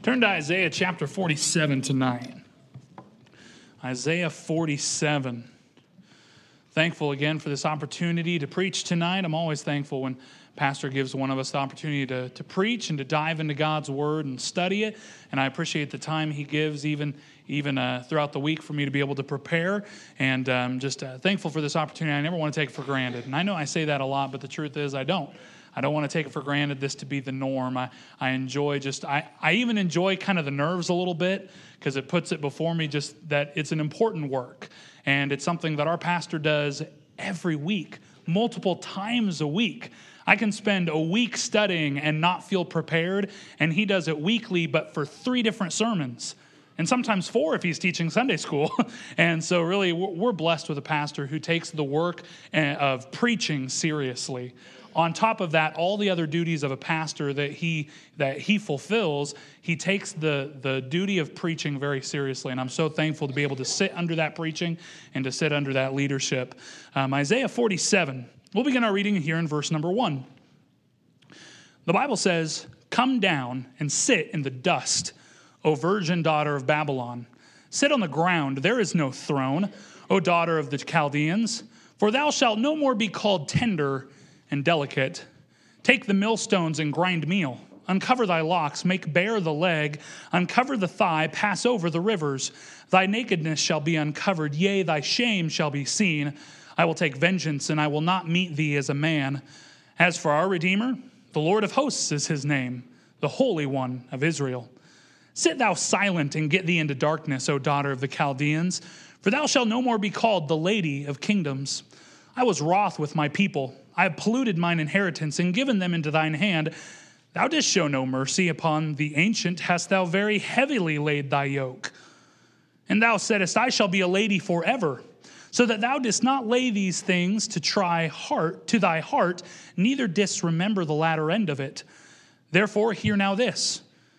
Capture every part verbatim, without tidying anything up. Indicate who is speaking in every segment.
Speaker 1: Turn to Isaiah chapter forty-seven tonight. Isaiah forty-seven. Thankful again for this opportunity to preach tonight. I'm always thankful when Pastor gives one of us the opportunity to, to preach and to dive into God's Word and study it. And I appreciate the time he gives even, even uh, throughout the week for me to be able to prepare. And um, just uh, thankful for this opportunity. I never want to take it for granted. And I know I say that a lot, but the truth is I don't. I don't want to take it for granted this to be the norm. I, I enjoy just, I, I even enjoy kind of the nerves a little bit because it puts it before me just that it's an important work. And it's something that our pastor does every week, multiple times a week. I can spend a week studying and not feel prepared, and he does it weekly, but for three different sermons. And sometimes four if he's teaching Sunday school. And so really, we're blessed with a pastor who takes the work of preaching seriously. On top of that, all the other duties of a pastor that he that he fulfills, he takes the, the duty of preaching very seriously. And I'm so thankful to be able to sit under that preaching and to sit under that leadership. Um, Isaiah forty-seven. We'll begin our reading here in verse number one. The Bible says, "Come down and sit in the dust, O virgin daughter of Babylon. Sit on the ground, there is no throne, O daughter of the Chaldeans. For thou shalt no more be called tender and delicate. Take the millstones and grind meal. Uncover thy locks, make bare the leg, uncover the thigh, pass over the rivers. Thy nakedness shall be uncovered, yea, thy shame shall be seen. I will take vengeance, and I will not meet thee as a man. As for our Redeemer, the Lord of hosts is his name, the Holy One of Israel. Sit thou silent and get thee into darkness, O daughter of the Chaldeans, for thou shalt no more be called the lady of kingdoms. I was wroth with my people. I have polluted mine inheritance and given them into thine hand. Thou didst show no mercy upon the ancient, hast thou very heavily laid thy yoke. And thou saidest, I shall be a lady forever, so that thou didst not lay these things to try heart to thy heart, neither didst remember the latter end of it. Therefore hear now this,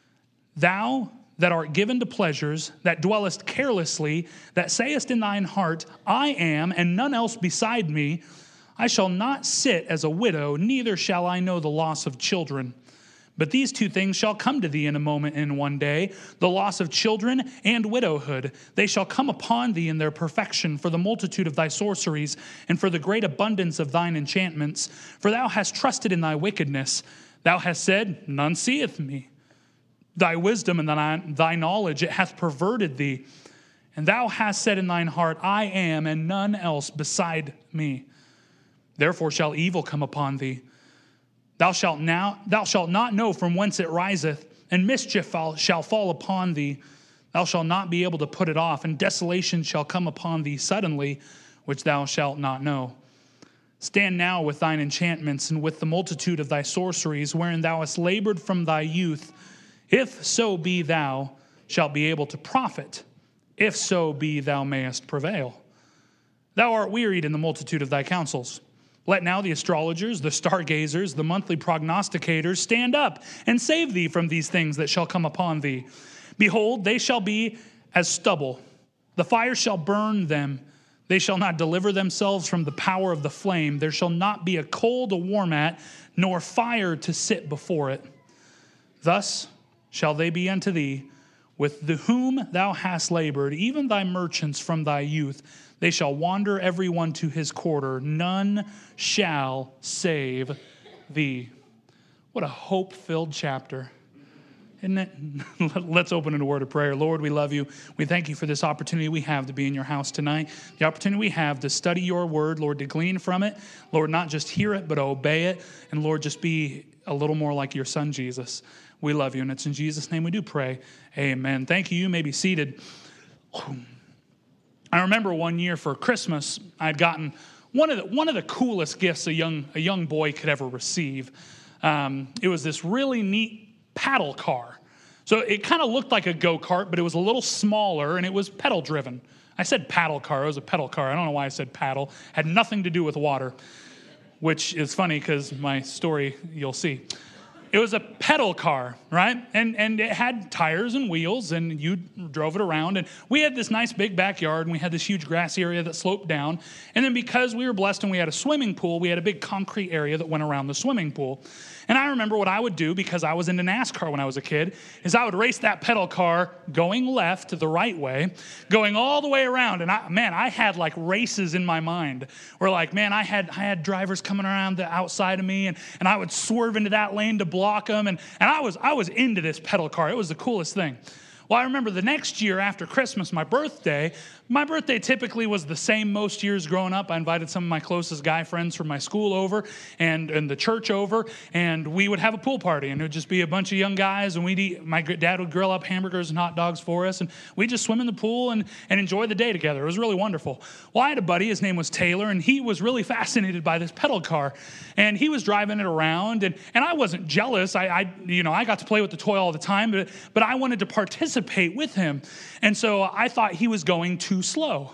Speaker 1: thou that art given to pleasures, that dwellest carelessly, that sayest in thine heart, I am, and none else beside me, I shall not sit as a widow, neither shall I know the loss of children. But these two things shall come to thee in a moment in one day, the loss of children and widowhood. They shall come upon thee in their perfection for the multitude of thy sorceries and for the great abundance of thine enchantments. For thou hast trusted in thy wickedness. Thou hast said, none seeth me. Thy wisdom and thy, thy knowledge, it hath perverted thee. And thou hast said in thine heart, I am, and none else beside me. Therefore shall evil come upon thee. Thou shalt now, thou shalt not know from whence it riseth, and mischief shall fall upon thee. Thou shalt not be able to put it off, and desolation shall come upon thee suddenly, which thou shalt not know. Stand now with thine enchantments, and with the multitude of thy sorceries, wherein thou hast labored from thy youth, if so be thou shalt be able to profit, if so be thou mayest prevail. Thou art wearied in the multitude of thy counsels. Let now the astrologers, the stargazers, the monthly prognosticators stand up and save thee from these things that shall come upon thee. Behold, they shall be as stubble. The fire shall burn them. They shall not deliver themselves from the power of the flame. There shall not be a coal to warm at, nor fire to sit before it. Thus shall they be unto thee, with the whom thou hast labored, even thy merchants from thy youth. They shall wander every one to his quarter. None shall save thee. What a hope-filled chapter. Isn't it? Let's open in a word of prayer. Lord, we love you. We thank you for this opportunity we have to be in your house tonight. The opportunity we have to study your word, Lord, to glean from it. Lord, not just hear it, but obey it. And Lord, just be a little more like your son, Jesus. We love you, and it's in Jesus' name we do pray. Amen. Thank you. You may be seated. I remember one year for Christmas, I had gotten one of the, one of the coolest gifts a young a young boy could ever receive. Um, it was this really neat paddle car. So it kind of looked like a go-kart, but it was a little smaller, and it was pedal-driven. I said paddle car. It was a pedal car. I don't know why I said paddle. Had nothing to do with water, which is funny because my story, you'll see. It was a pedal car, right? And and it had tires and wheels, and you drove it around. And we had this nice big backyard, and we had this huge grassy area that sloped down. And then because we were blessed and we had a swimming pool, we had a big concrete area that went around the swimming pool. And I remember what I would do, because I was into NASCAR when I was a kid, is I would race that pedal car going left the right way, going all the way around. And I, man, I had like races in my mind where like, man, I had I had drivers coming around the outside of me, and, and I would swerve into that lane to block them. And, and I was I was into this pedal car. It was the coolest thing. Well, I remember the next year after Christmas, my birthday, my birthday typically was the same most years growing up. I invited some of my closest guy friends from my school over and, and the church over, and we would have a pool party, and it would just be a bunch of young guys, and we'd eat, my dad would grill up hamburgers and hot dogs for us, and we'd just swim in the pool and, and enjoy the day together. It was really wonderful. Well, I had a buddy, his name was Taylor, and he was really fascinated by this pedal car, and he was driving it around, and, and I wasn't jealous. I, I, you know, I got to play with the toy all the time, but, but I wanted to participate with him, and so I thought he was going too slow.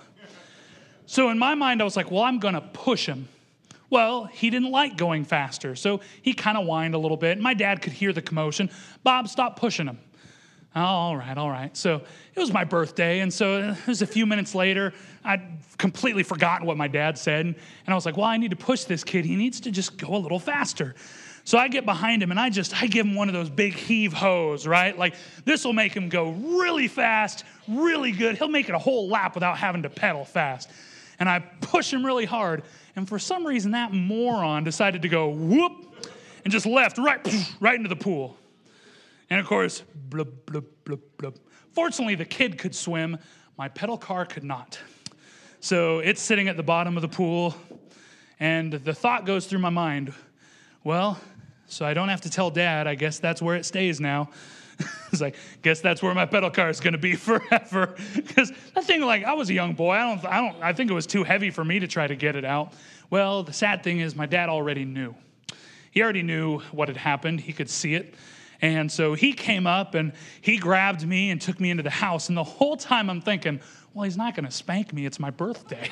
Speaker 1: So in my mind, I was like, well, I'm going to push him. Well, he didn't like going faster, so he kind of whined a little bit. My dad could hear the commotion. Bob, stop pushing him. Oh, all right, all right. So it was my birthday, and so it was a few minutes later. I'd completely forgotten what my dad said, and I was like, well, I need to push this kid. He needs to just go a little faster. So I get behind him, and I just, I give him one of those big heave-hoes, right? Like, this will make him go really fast, really good. He'll make it a whole lap without having to pedal fast. And I push him really hard, and for some reason, that moron decided to go whoop, and just left right, right into the pool. And of course, blub, blub, blub, blub. Fortunately, the kid could swim. My pedal car could not. So it's sitting at the bottom of the pool, and the thought goes through my mind, well, so I don't have to tell Dad. I guess that's where it stays now. It's like, guess that's where my pedal car is going to be forever. Because that thing, like, I was a young boy. I don't, I don't, I think it was too heavy for me to try to get it out. Well, the sad thing is, my dad already knew. He already knew what had happened. He could see it. And so he came up and he grabbed me and took me into the house. And the whole time I'm thinking, well, he's not going to spank me. It's my birthday.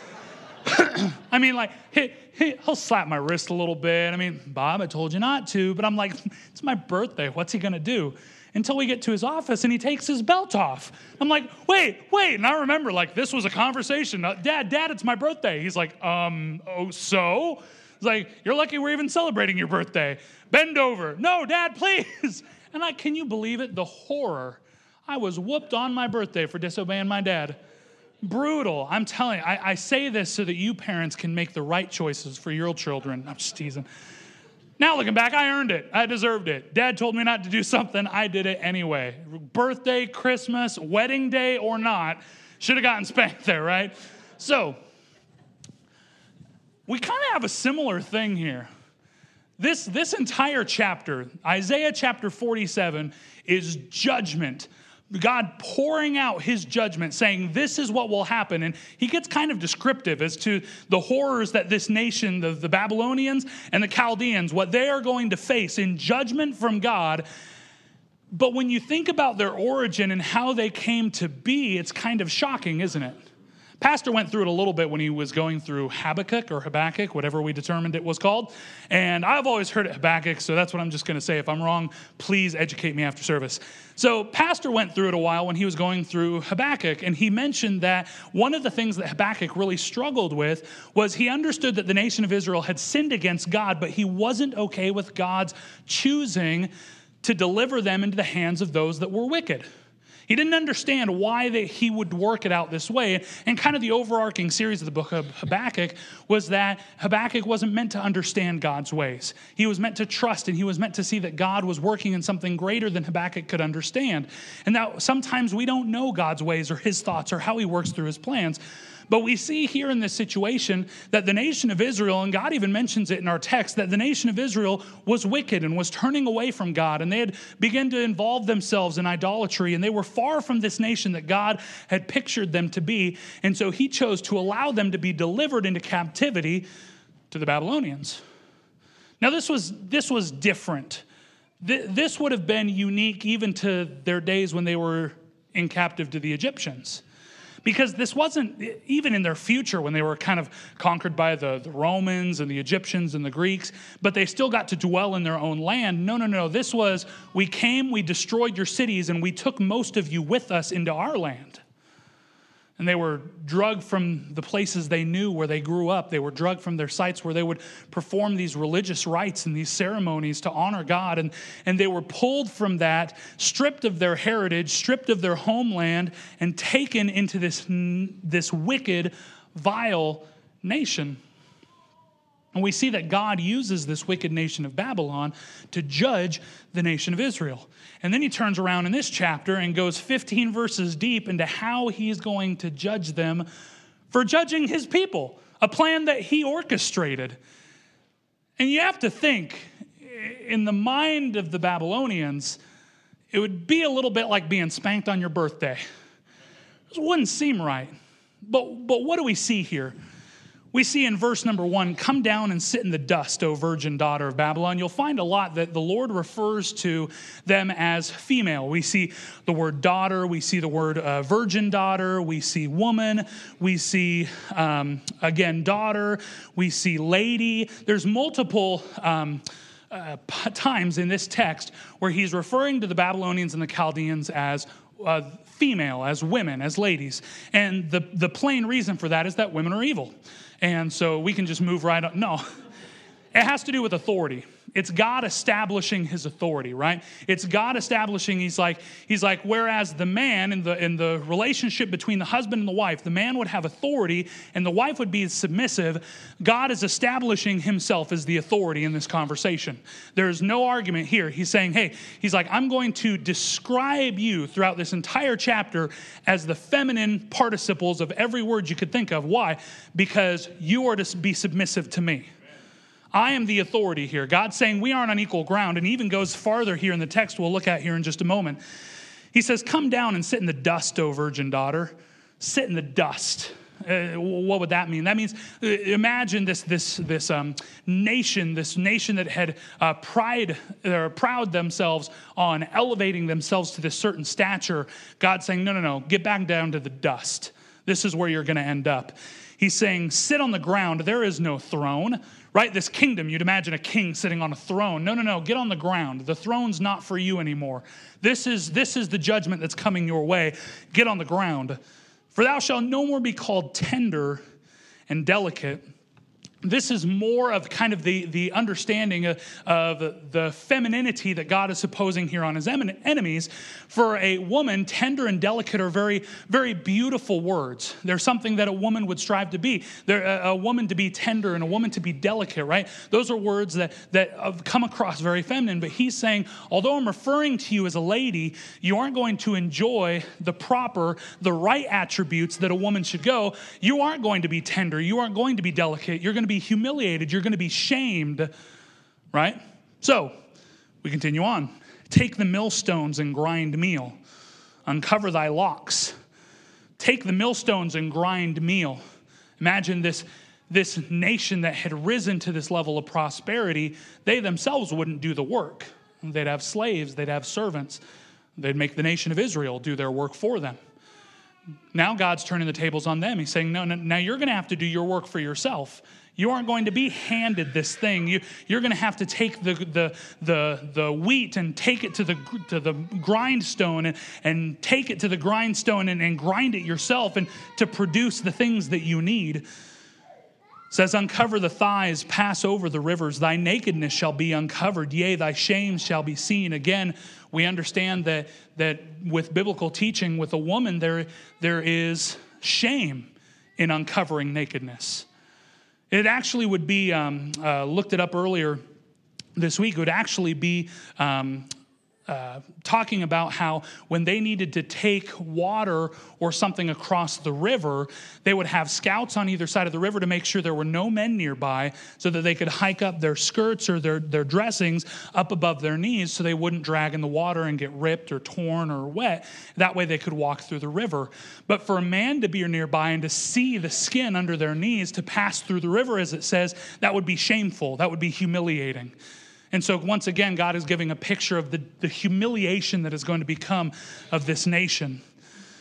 Speaker 1: I mean, like, he, he, he'll slap my wrist a little bit. I mean, Bob, I told you not to. But I'm like, it's my birthday. What's he going to do? Until we get to his office and he takes his belt off. I'm like, wait, wait. And I remember, like, this was a conversation. Uh, Dad, Dad, it's my birthday. He's like, um, oh, so? It's like, you're lucky we're even celebrating your birthday. Bend over. No, Dad, please. And I, can you believe it? The horror. I was whooped on my birthday for disobeying my dad. Brutal. I'm telling you, I, I say this so that you parents can make the right choices for your children. I'm just teasing. Now looking back, I earned it. I deserved it. Dad told me not to do something. I did it anyway. Birthday, Christmas, wedding day or not, should have gotten spanked there, right? So, we kind of have a similar thing here. This, this entire chapter, Isaiah chapter forty-seven, is judgment. God pouring out his judgment, saying this is what will happen. And he gets kind of descriptive as to the horrors that this nation, the, the Babylonians and the Chaldeans, what they are going to face in judgment from God. But when you think about their origin and how they came to be, it's kind of shocking, isn't it? Pastor went through it a little bit when he was going through Habakkuk or Habakkuk, whatever we determined it was called. And I've always heard it Habakkuk, so that's what I'm just going to say. If I'm wrong, please educate me after service. So Pastor went through it a while when he was going through Habakkuk, and he mentioned that one of the things that Habakkuk really struggled with was he understood that the nation of Israel had sinned against God, but he wasn't okay with God's choosing to deliver them into the hands of those that were wicked. He didn't understand why they, he would work it out this way. And kind of the overarching series of the book of Habakkuk was that Habakkuk wasn't meant to understand God's ways. He was meant to trust, and he was meant to see that God was working in something greater than Habakkuk could understand. And that sometimes we don't know God's ways or his thoughts or how he works through his plans. But we see here in this situation that the nation of Israel, and God even mentions it in our text, that the nation of Israel was wicked and was turning away from God, and they had begun to involve themselves in idolatry, and they were far from this nation that God had pictured them to be. And so he chose to allow them to be delivered into captivity to the Babylonians. Now this was, this was different. This would have been unique even to their days when they were in captive to the Egyptians. because this wasn't, even in their future when they were kind of conquered by the, the Romans and the Egyptians and the Greeks, but they still got to dwell in their own land. No, no, no. This was, we came, we destroyed your cities, and we took most of you with us into our land. And they were drugged from the places they knew where they grew up. They were drugged from their sites where they would perform these religious rites and these ceremonies to honor God. And, and they were pulled from that, stripped of their heritage, stripped of their homeland, and taken into this, this wicked, vile nation. And we see that God uses this wicked nation of Babylon to judge the nation of Israel. And then he turns around in this chapter and goes fifteen verses deep into how he's going to judge them for judging his people, a plan that he orchestrated. And you have to think, in the mind of the Babylonians, it would be a little bit like being spanked on your birthday. It wouldn't seem right. But, but what do we see here? We see in verse number one, come down and sit in the dust, O virgin daughter of Babylon. You'll find a lot that the Lord refers to them as female. We see the word daughter. We see the word uh, virgin daughter. We see woman. We see, um, again, daughter. We see lady. There's multiple um, uh, times in this text where he's referring to the Babylonians and the Chaldeans as uh, female, as women, as ladies. And the, the plain reason for that is that women are evil. And so we can just move right on. No, it has to do with authority. It's God establishing his authority, right? It's God establishing, he's like, he's like, whereas the man in the in the relationship between the husband and the wife, the man would have authority and the wife would be submissive. God is establishing himself as the authority in this conversation. There's no argument here. He's saying, hey, he's like, I'm going to describe you throughout this entire chapter as the feminine participles of every word you could think of. Why? Because you are to be submissive to me. I am the authority here. God's saying we aren't on equal ground, and he even goes farther here in the text we'll look at here in just a moment. He says, come down and sit in the dust, O virgin daughter. Sit in the dust. Uh, what would that mean? That means, uh, imagine this this this um, nation, this nation that had uh, pride or proud themselves on elevating themselves to this certain stature. God saying, no, no, no, get back down to the dust. This is where you're going to end up. He's saying, sit on the ground. There is no throne, right? This kingdom, you'd imagine a king sitting on a throne. No, no, no, get on the ground. The throne's not for you anymore. This is, this is the judgment that's coming your way. Get on the ground. For thou shalt no more be called tender and delicate. This is more of kind of the, the understanding of, of the femininity that God is supposing here on his enemies. For a woman, tender and delicate are very, very beautiful words. They're something that a woman would strive to be. They're a, a woman to be tender and a woman to be delicate, right? Those are words that, that come across very feminine. But he's saying, although I'm referring to you as a lady, you aren't going to enjoy the proper, the right attributes that a woman should go. You aren't going to be tender. You aren't going to be delicate. You're going to be humiliated. You're going to be shamed, right? So we continue on. Take the millstones and grind meal. Uncover thy locks. Take the millstones and grind meal. Imagine this, this nation that had risen to this level of prosperity. They themselves wouldn't do the work. They'd have slaves. They'd have servants. They'd make the nation of Israel do their work for them. Now God's turning the tables on them. He's saying, no, no, now you're going to have to do your work for yourself. You aren't going to be handed this thing. You, you're going to have to take the, the, the, the wheat and take it to the, to the grindstone and, and take it to the grindstone and, and grind it yourself and to produce the things that you need. It says, uncover the thighs, pass over the rivers. Thy nakedness shall be uncovered. Yea, thy shame shall be seen. Again, we understand that, that with biblical teaching, with a woman, there, there is shame in uncovering nakedness. It actually would be, um, uh, looked it up earlier this week, it would actually be um, uh, talking about how when they needed to take water or something across the river, they would have scouts on either side of the river to make sure there were no men nearby so that they could hike up their skirts or their, their dressings up above their knees so they wouldn't drag in the water and get ripped or torn or wet. That way they could walk through the river. But for a man to be nearby and to see the skin under their knees, to pass through the river, as it says, that would be shameful. That would be humiliating. And so once again, God is giving a picture of the, the humiliation that is going to become of this nation.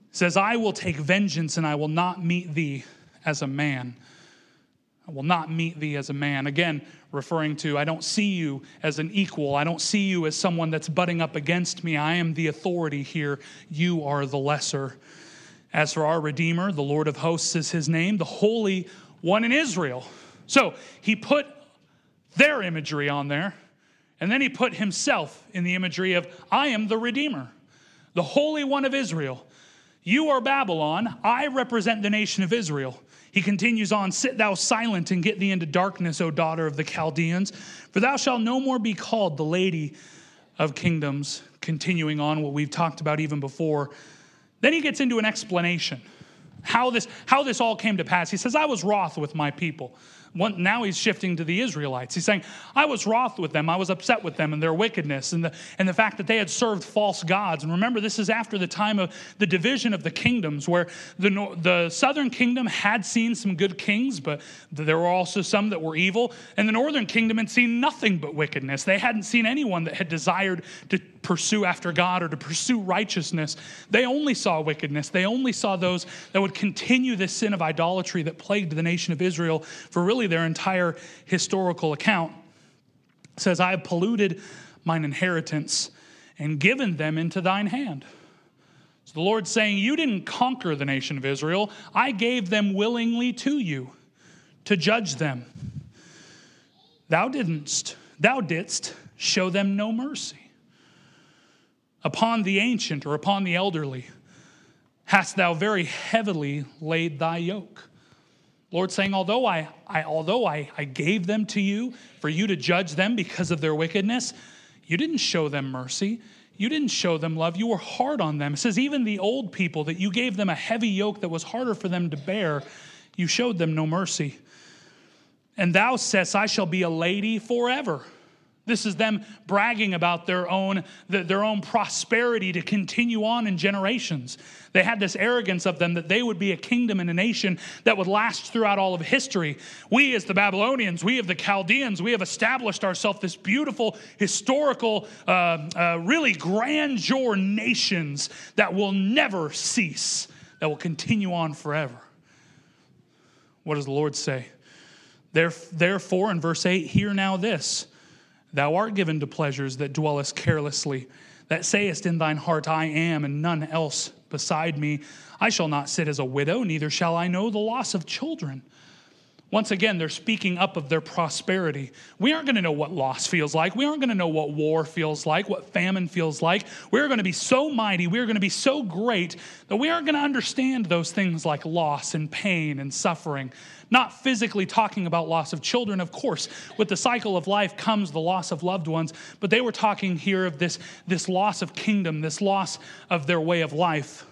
Speaker 1: says, I will take vengeance and I will not meet thee as a man. I will not meet thee as a man. Again, referring to, I don't see you as an equal. I don't see you as someone that's butting up against me. I am the authority here. You are the lesser. As for our Redeemer, the Lord of hosts is his name, the Holy One in Israel. So he put their imagery on there, and then he put himself in the imagery of, I am the Redeemer, the Holy One of Israel. You are Babylon. I represent the nation of Israel. He continues on, sit thou silent and get thee into darkness, O daughter of the Chaldeans, for thou shalt no more be called the lady of kingdoms. Continuing on what we've talked about even before. Then he gets into an explanation. How this, how this all came to pass. He says, I was wroth with my people. One, now he's shifting to the Israelites. He's saying, I was wroth with them. I was upset with them and their wickedness and the, and the fact that they had served false gods. And remember, this is after the time of the division of the kingdoms, where the, the southern kingdom had seen some good kings, but there were also some that were evil. And the northern kingdom had seen nothing but wickedness. They hadn't seen anyone that had desired to pursue after God or to pursue righteousness. They only saw wickedness. They only saw those that would continue this sin of idolatry that plagued the nation of Israel for really their entire historical account. It says, I have polluted mine inheritance and given them into thine hand. So the Lord's saying, you didn't conquer the nation of Israel. I gave them willingly to you to judge them. Thou didn't, thou didst show them no mercy. Upon the ancient or upon the elderly hast thou very heavily laid thy yoke. Lord saying, although I, I although I, I gave them to you for you to judge them because of their wickedness, you didn't show them mercy. You didn't show them love. You were hard on them. It says, even the old people that you gave them a heavy yoke that was harder for them to bear, you showed them no mercy. And thou saidst, I shall be a lady forever. This is them bragging about their own, their own prosperity to continue on in generations. They had this arrogance of them that they would be a kingdom and a nation that would last throughout all of history. We as the Babylonians, we of the Chaldeans, we have established ourselves this beautiful, historical, uh, uh, really grandeur nations that will never cease, that will continue on forever. What does the Lord say? Therefore, in verse eight, hear now this. Thou art given to pleasures that dwellest carelessly, that sayest in thine heart, I am, and none else beside me. I shall not sit as a widow, neither shall I know the loss of children. Once again, they're speaking up of their prosperity. We aren't going to know what loss feels like. We aren't going to know what war feels like, what famine feels like. We're going to be so mighty, we're going to be so great that we aren't going to understand those things like loss and pain and suffering. Not physically talking about loss of children, of course. With the cycle of life comes the loss of loved ones, but they were talking here of this, this loss of kingdom, this loss of their way of life.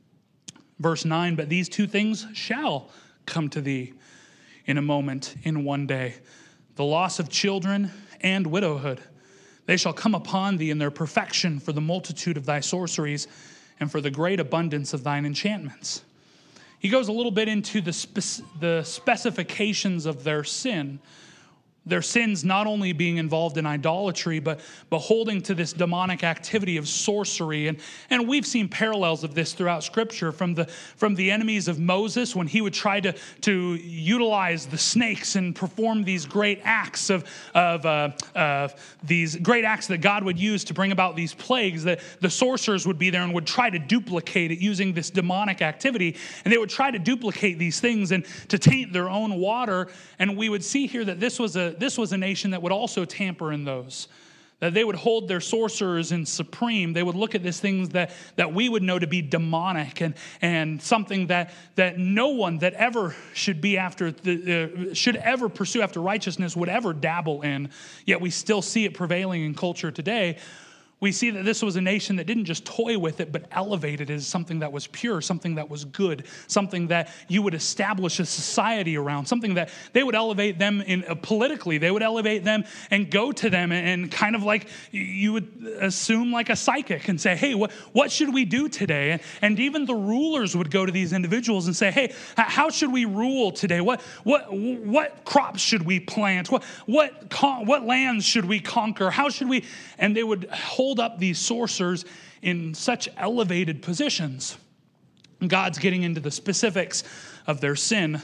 Speaker 1: Verse nine, but these two things shall come to thee in a moment, in one day, the loss of children and widowhood. They shall come upon thee in their perfection for the multitude of thy sorceries and for the great abundance of thine enchantments. He goes a little bit into the, spec- the specifications of their sin. Their sins not only being involved in idolatry, but, but holding to this demonic activity of sorcery. And, and we've seen parallels of this throughout Scripture from the, from the enemies of Moses when he would try to, to utilize the snakes and perform these great acts of, of uh, uh, these great acts that God would use to bring about these plagues, that the sorcerers would be there and would try to duplicate it using this demonic activity. And they would try to duplicate these things and to taint their own water. And we would see here that this was a This was a nation that would also tamper in those, that they would hold their sorcerers in supreme. They would look at these things that, that we would know to be demonic and, and something that, that no one that ever should be after, the, uh, should ever pursue after righteousness would ever dabble in. Yet we still see it prevailing in culture today. We see that this was a nation that didn't just toy with it, but elevated it as something that was pure, something that was good, something that you would establish a society around, something that they would elevate them in uh, politically. They would elevate them and go to them and, and kind of like you would assume like a psychic and say, hey, what, what should we do today? And, and even the rulers would go to these individuals and say, hey, how should we rule today? What what what crops should we plant? What what what lands should we conquer? How should we? And they would hold up these sorcerers in such elevated positions. God's getting into the specifics of their sin.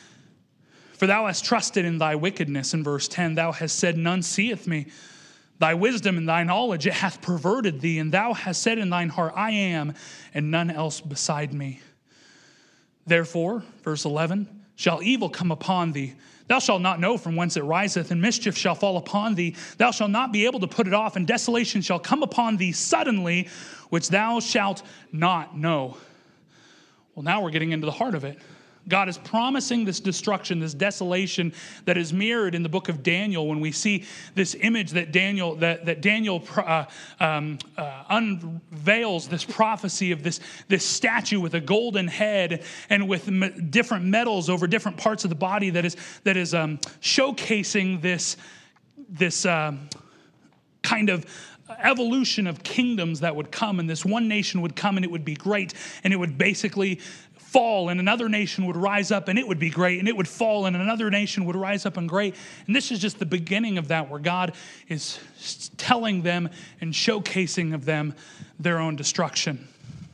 Speaker 1: For thou hast trusted in thy wickedness, in verse ten. Thou hast said, none seeth me. Thy wisdom and thy knowledge, it hath perverted thee. And thou hast said in thine heart, I am, and none else beside me. Therefore, verse eleven, shall evil come upon thee. Thou shalt not know from whence it riseth, and mischief shall fall upon thee. Thou shalt not be able to put it off, and desolation shall come upon thee suddenly, which thou shalt not know. Well, now we're getting into the heart of it. God is promising this destruction, this desolation that is mirrored in the book of Daniel when we see this image that Daniel that, that Daniel uh, um, uh, unveils this prophecy of this, this statue with a golden head and with m- different metals over different parts of the body that is that is um, showcasing this this um, kind of evolution of kingdoms that would come, and this one nation would come and it would be great, and it would basically fall, and another nation would rise up and it would be great, and it would fall and another nation would rise up and great. And this is just the beginning of that, where God is telling them and showcasing of them their own destruction.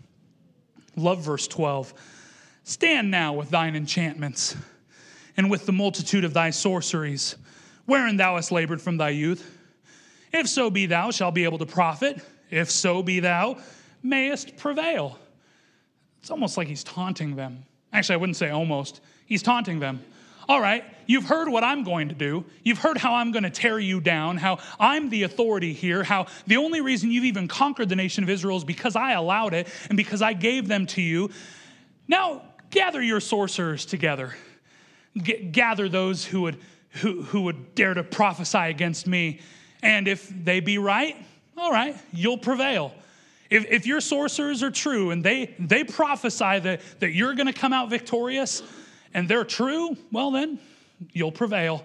Speaker 1: Love verse twelve. Stand now with thine enchantments and with the multitude of thy sorceries, wherein thou hast labored from thy youth. If so be thou shalt be able to profit, if so be thou mayest prevail. It's almost like he's taunting them. Actually, I wouldn't say almost. He's taunting them. All right, you've heard what I'm going to do. You've heard how I'm going to tear you down, how I'm the authority here, how the only reason you've even conquered the nation of Israel is because I allowed it and because I gave them to you. Now, gather your sorcerers together. G- gather those who would, who, who would dare to prophesy against me. And if they be right, all right, you'll prevail. If, if your sorcerers are true and they, they prophesy that, that you're going to come out victorious and they're true, well then, you'll prevail.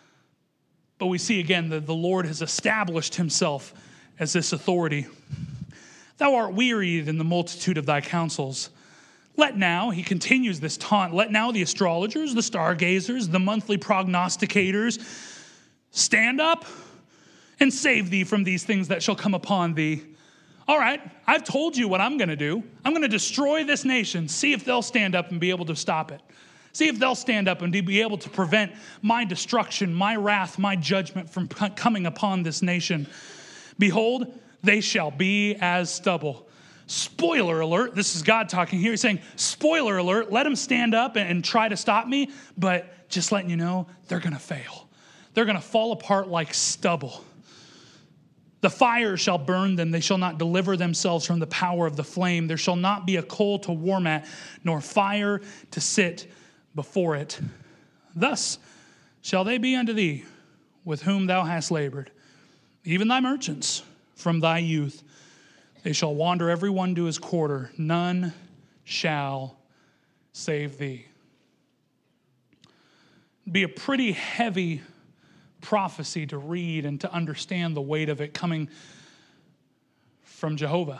Speaker 1: But we see again that the Lord has established himself as this authority. Thou art wearied in the multitude of thy counsels. Let now, he continues this taunt, let now the astrologers, the stargazers, the monthly prognosticators stand up and save thee from these things that shall come upon thee. All right, I've told you what I'm going to do. I'm going to destroy this nation. See if they'll stand up and be able to stop it. See if they'll stand up and be able to prevent my destruction, my wrath, my judgment from coming upon this nation. Behold, they shall be as stubble. Spoiler alert, this is God talking here. He's saying, spoiler alert, let them stand up and, and try to stop me, but just letting you know, they're going to fail. They're going to fall apart like stubble. The fire shall burn them. They shall not deliver themselves from the power of the flame. There shall not be a coal to warm at, nor fire to sit before it. Thus shall they be unto thee, with whom thou hast labored, even thy merchants from thy youth. They shall wander every one to his quarter. None shall save thee. Be a pretty heavy prophecy to read and to understand the weight of it coming from Jehovah.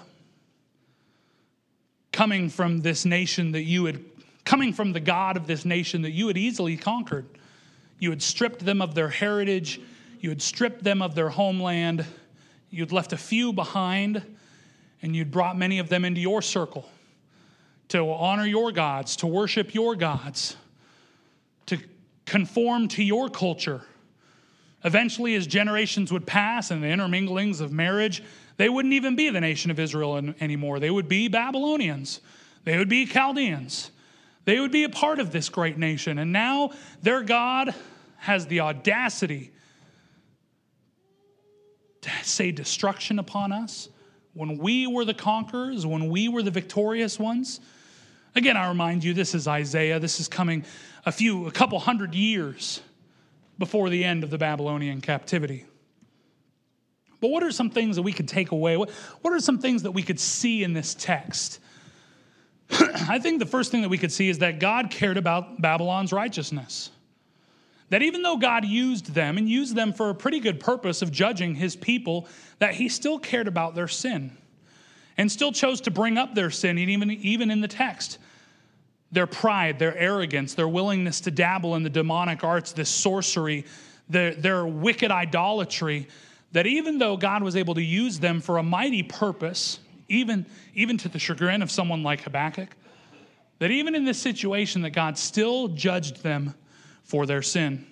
Speaker 1: Coming from this nation that you had, coming from the God of this nation that you had easily conquered. You had stripped them of their heritage. You had stripped them of their homeland. You'd left a few behind, and you'd brought many of them into your circle to honor your gods, to worship your gods, to conform to your culture. Eventually, as generations would pass and the interminglings of marriage, they wouldn't even be the nation of Israel anymore. They would be Babylonians. They would be Chaldeans. They would be a part of this great nation. And now their God has the audacity to say destruction upon us when we were the conquerors, when we were the victorious ones. Again, I remind you, this is Isaiah. This is coming a few, a couple hundred years before the end of the Babylonian captivity. But what are some things that we could take away? What, what are some things that we could see in this text? I think the first thing that we could see is that God cared about Babylon's righteousness. That even though God used them and used them for a pretty good purpose of judging his people, that he still cared about their sin and still chose to bring up their sin, even, even in the text. Their pride, their arrogance, their willingness to dabble in the demonic arts, this sorcery, their, their wicked idolatry, that even though God was able to use them for a mighty purpose, even, even to the chagrin of someone like Habakkuk, that even in this situation that God still judged them for their sin.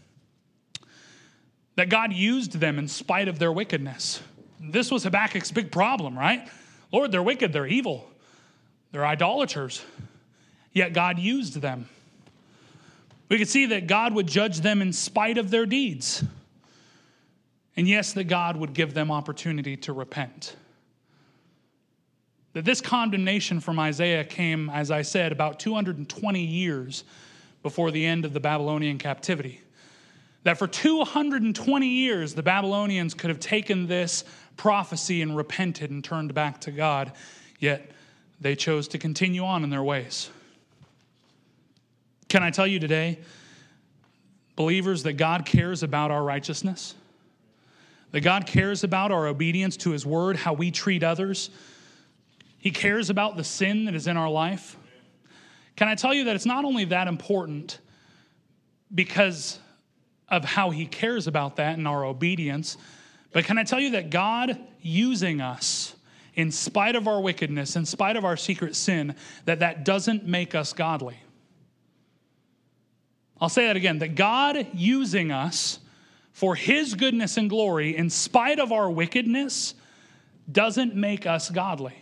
Speaker 1: That God used them in spite of their wickedness. This was Habakkuk's big problem, right? Lord, they're wicked, they're evil, they're idolaters. Yet God used them. We could see that God would judge them in spite of their deeds. And yes, that God would give them opportunity to repent. That this condemnation from Isaiah came, as I said, about two hundred twenty years before the end of the Babylonian captivity. That for two hundred twenty years, the Babylonians could have taken this prophecy and repented and turned back to God, yet they chose to continue on in their ways. Can I tell you today, believers, that God cares about our righteousness? That God cares about our obedience to his word, how we treat others. He cares about the sin that is in our life. Can I tell you that it's not only that important because of how he cares about that and our obedience, but can I tell you that God using us in spite of our wickedness, in spite of our secret sin, that that doesn't make us godly. I'll say that again, that God using us for his goodness and glory in spite of our wickedness doesn't make us godly.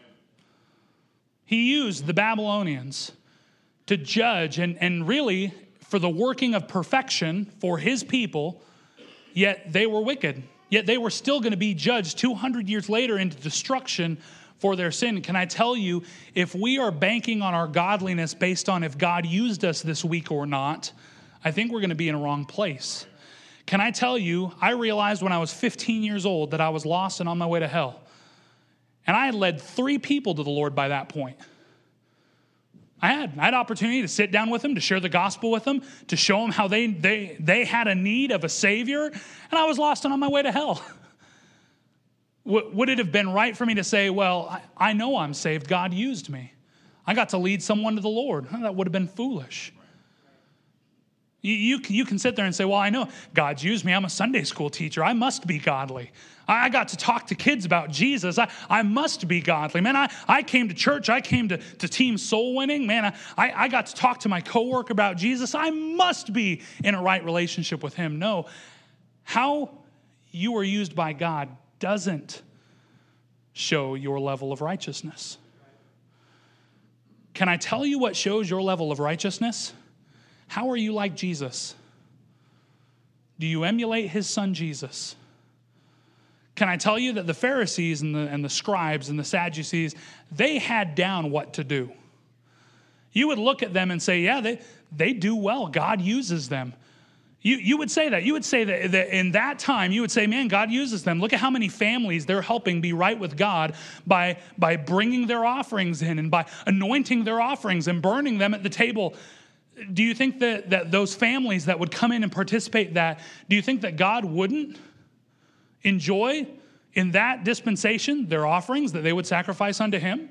Speaker 1: He used the Babylonians to judge and, and really for the working of perfection for his people, yet they were wicked. Yet they were still going to be judged two hundred years later into destruction for their sin. Can I tell you, if we are banking on our godliness based on if God used us this week or not, I think we're going to be in a wrong place. Can I tell you, I realized when I was fifteen years old that I was lost and on my way to hell. And I had led three people to the Lord by that point. I had, I had opportunity to sit down with them, to share the gospel with them, to show them how they, they, they had a need of a Savior, and I was lost and on my way to hell. Would it have been right for me to say, well, I, I know I'm saved, God used me. I got to lead someone to the Lord. That would have been foolish. You, you, you can sit there and say, well, I know God's used me. I'm a Sunday school teacher. I must be godly. I got to talk to kids about Jesus. I, I must be godly. Man, I, I came to church. I came to, to team soul winning. Man, I, I got to talk to my coworker about Jesus. I must be in a right relationship with him. No, how you are used by God doesn't show your level of righteousness. Can I tell you what shows your level of righteousness? How are you like Jesus? Do you emulate his son Jesus? Can I tell you that the Pharisees and the, and the scribes and the Sadducees, they had down what to do. You would look at them and say, yeah, they, they do well. God uses them. You, you would say that. You would say that, that in that time, you would say, man, God uses them. Look at how many families they're helping be right with God by, by bringing their offerings in and by anointing their offerings and burning them at the table. Do you think that, that those families that would come in and participate in that, do you think that God wouldn't enjoy in that dispensation their offerings that they would sacrifice unto him?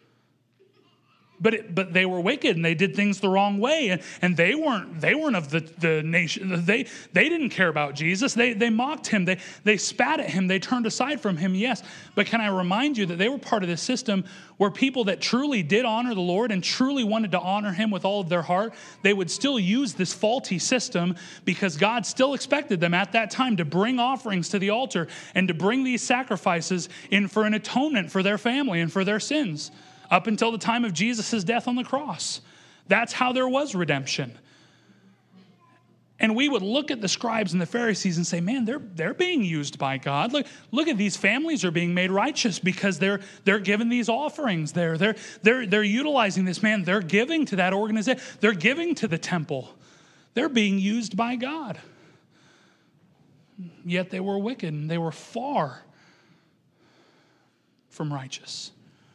Speaker 1: But it, but they were wicked and they did things the wrong way, and, and they weren't they weren't of the, the nation. They they didn't care about Jesus. They they mocked him. They they spat at him. They turned aside from him. Yes, but can I remind you that they were part of this system where people that truly did honor the Lord and truly wanted to honor him with all of their heart, they would still use this faulty system because God still expected them at that time to bring offerings to the altar and to bring these sacrifices in for an atonement for their family and for their sins. Up until the time of Jesus' death on the cross. That's how there was redemption. And we would look at the scribes and the Pharisees and say, man, they're, they're being used by God. Look, look at these families are being made righteous because they're, they're given these offerings. They're, they're, they're, they're utilizing this, man. They're giving to that organization. They're giving to the temple. They're being used by God. Yet they were wicked and they were far from righteous.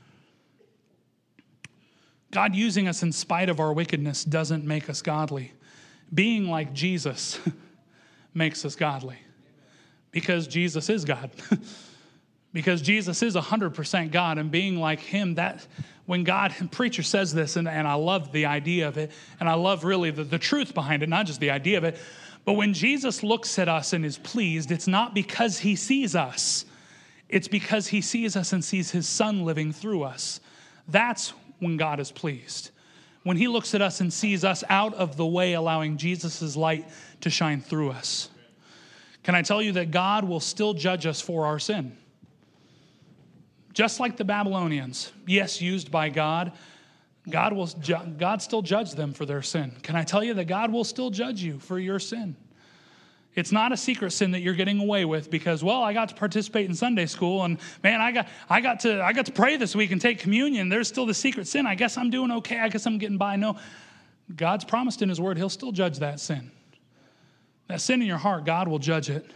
Speaker 1: God using us in spite of our wickedness doesn't make us godly. Being like Jesus makes us godly. Because Jesus is God. Because Jesus is one hundred percent God, and being like him, that when God, and preacher says this, and, and I love the idea of it, and I love really the, the truth behind it, not just the idea of it, but when Jesus looks at us and is pleased, it's not because he sees us. It's because he sees us and sees his son living through us. That's when God is pleased. when he looks at us and sees us out of the way, allowing Jesus' light to shine through us. Can I tell you that God will still judge us for our sin? Just like the Babylonians, yes, used by God, God will ju- God still judge them for their sin. Can I tell you that God will still judge you for your sin? It's not a secret sin that you're getting away with because, well, I got to participate in Sunday school, and man, I got I got to I got to pray this week and take communion. There's still the secret sin. I guess I'm doing okay. I guess I'm getting by. No, God's promised in his word he'll still judge that sin. That sin in your heart, God will judge it.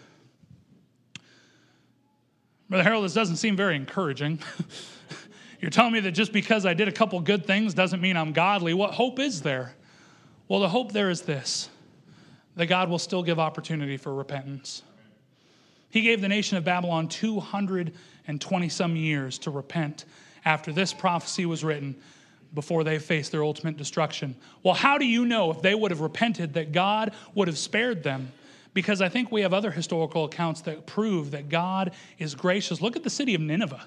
Speaker 1: Brother Harold, this doesn't seem very encouraging. You're telling me that just because I did a couple good things doesn't mean I'm godly. What hope is there? Well, the hope there is this, that God will still give opportunity for repentance. He gave the nation of Babylon two hundred twenty some years to repent after this prophecy was written, before they faced their ultimate destruction. Well, how do you know if they would have repented that God would have spared them? Because I think we have other historical accounts that prove that God is gracious. Look at the city of Nineveh.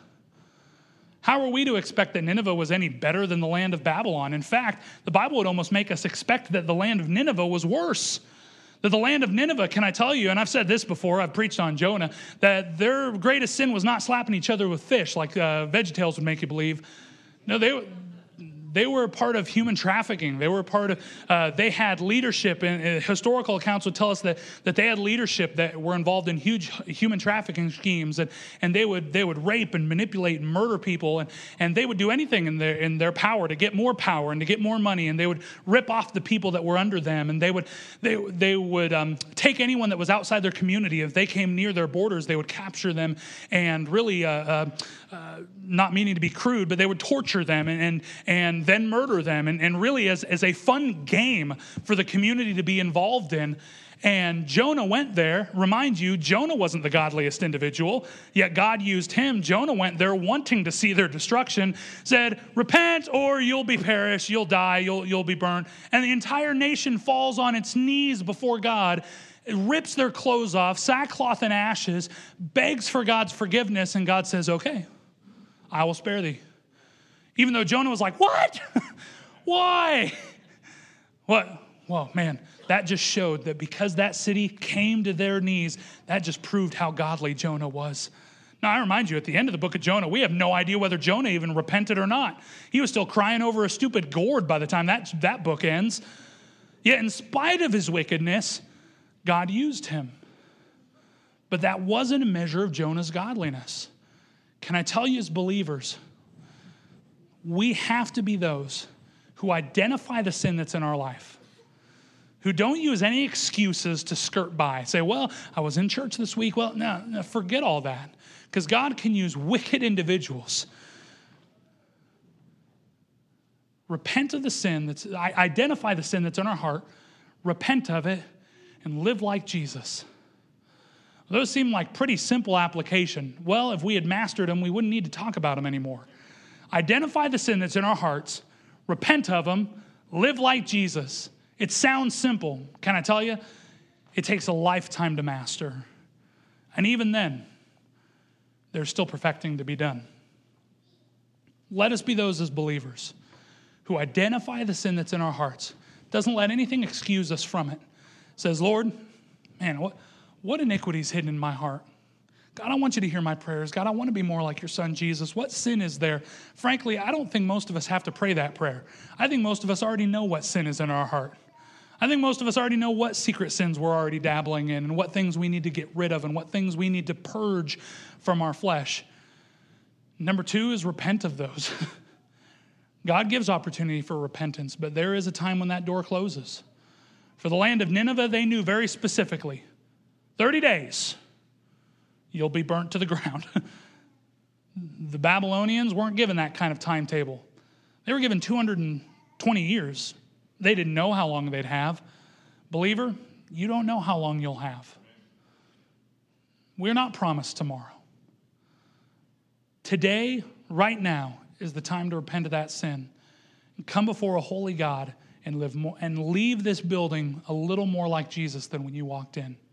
Speaker 1: How are we to expect that Nineveh was any better than the land of Babylon? In fact, the Bible would almost make us expect that the land of Nineveh was worse. That the land of Nineveh, can I tell you, and I've said this before, I've preached on Jonah, that their greatest sin was not slapping each other with fish like uh, VeggieTales would make you believe. No, they They were a part of human trafficking. They were a part of, uh, they had leadership, and uh, historical accounts would tell us that, that they had leadership that were involved in huge human trafficking schemes, and, and they would they would rape and manipulate and murder people, and, and they would do anything in their in their power to get more power and to get more money, and they would rip off the people that were under them, and they would they they would um, take anyone that was outside their community. If they came near their borders, they would capture them and really, uh, uh, uh, not meaning to be crude, but they would torture them and and, and then murder them, and, and really as, as a fun game for the community to be involved in. And Jonah went there. Remind you, Jonah wasn't the godliest individual, yet God used him. Jonah went there wanting to see their destruction, said, repent or you'll be perished, you'll die, you'll, you'll be burned. And the entire nation falls on its knees before God, rips their clothes off, sackcloth and ashes, begs for God's forgiveness, and God says, okay, I will spare thee. Even though Jonah was like, what? Why? What? Well, man, that just showed that because that city came to their knees, that just proved how godly Jonah was. Now, I remind you, at the end of the book of Jonah, we have no idea whether Jonah even repented or not. He was still crying over a stupid gourd by the time that, that book ends. Yet in spite of his wickedness, God used him. But that wasn't a measure of Jonah's godliness. Can I tell you as believers, we have to be those who identify the sin that's in our life, who don't use any excuses to skirt by. Say, well, I was in church this week. Well, no, no forget all that, because God can use wicked individuals. Repent of the sin that's, identify the sin that's in our heart, repent of it, and live like Jesus. Those seem like pretty simple application. Well, if we had mastered them, we wouldn't need to talk about them anymore. Identify the sin that's in our hearts, repent of them, live like Jesus. It sounds simple. Can I tell you? It takes a lifetime to master. And even then, there's still perfecting to be done. Let us be those as believers who identify the sin that's in our hearts. Doesn't let anything excuse us from it. Says, Lord, man, what, what iniquity is hidden in my heart? God, I want you to hear my prayers. God, I want to be more like your son, Jesus. What sin is there? Frankly, I don't think most of us have to pray that prayer. I think most of us already know what sin is in our heart. I think most of us already know what secret sins we're already dabbling in and what things we need to get rid of and what things we need to purge from our flesh. Number two is repent of those. God gives opportunity for repentance, but there is a time when that door closes. For the land of Nineveh, they knew very specifically, thirty days. You'll be burnt to the ground. The Babylonians weren't given that kind of timetable. They were given two hundred twenty years. They didn't know how long they'd have. Believer, you don't know how long you'll have. We're not promised tomorrow. Today, right now, is the time to repent of that sin and come before a holy God and live more and leave this building a little more like Jesus than when you walked in.